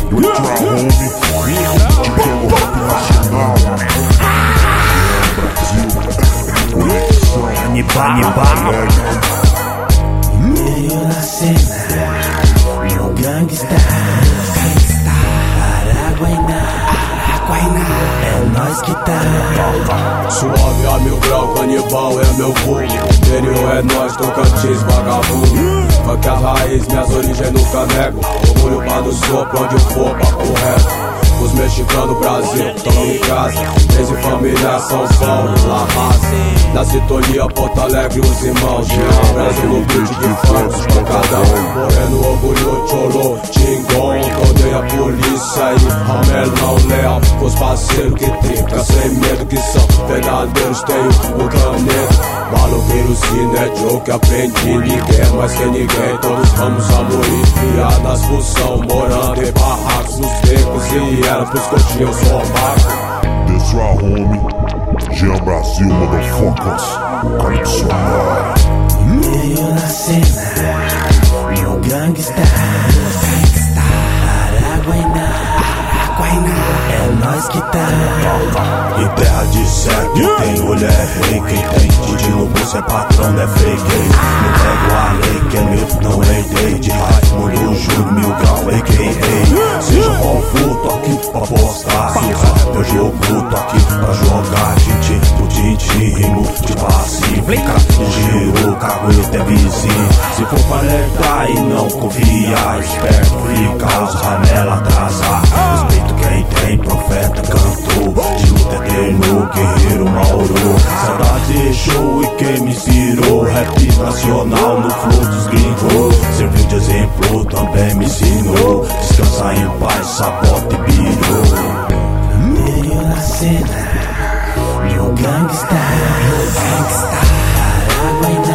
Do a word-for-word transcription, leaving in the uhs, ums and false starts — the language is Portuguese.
Meio na cena, no gangsta, Araguainá, é nós que tá. Suave a mil grau, canibal é meu pulo. Interior é nós, Tocantins, vagabundo. Funk a raiz, minhas origens nunca nego. Orgulho pra do sopro, onde for, papo reto. Os mexicanos, Brasil, tão em casa. Desde família, São Paulo, La Raça. Na sintonia, Porto Alegre, os irmãos. Jean, Brasil no beat de funk, pancada. Moreno, orgulho, cholo, tingon. Odeia a polícia e ramelão leal. Os parceiros que trinca, sem medo que são verdadeiros, tenho o caneta. Maloqueiros que não é joke, aprendi. Ninguém é mais que ninguém, todos vamos a morrer. Piadas, função, morando em barracos, nos becos e era pros coxinhos, eu sou mago. That's right, homie. Jean Brasil, motherfuckers. Condicionar. Meio na cena, no gangsta, Araguainá, é nós que tá. Em terra de certo, tem mulher rei. Quem tem Didi no bolso é patrão, não é fake. Me pego a lei, que é meu, não herdei. De Raimundo, Júlio, Mil Grau, a k a. Seja qual for, tô aqui pra postar. Se o rap eu jogo, tô aqui pra jogar. Tintim pro tintim, rimo de pacífica. Giro, cagueta é vizinho. Se for pra alertar e não confiar, esperto fica, os ramela atrasar. Respeito quem tem, profeta cantou. De luta eterno, guerreiro Mauro. Saudade show e quem me inspirou. Rap nacional no flow dos gringos. Serviu de exemplo, também me ensinou. Descansa em paz, sabota e birou. Meio na cena, no gangsta, Araguainá.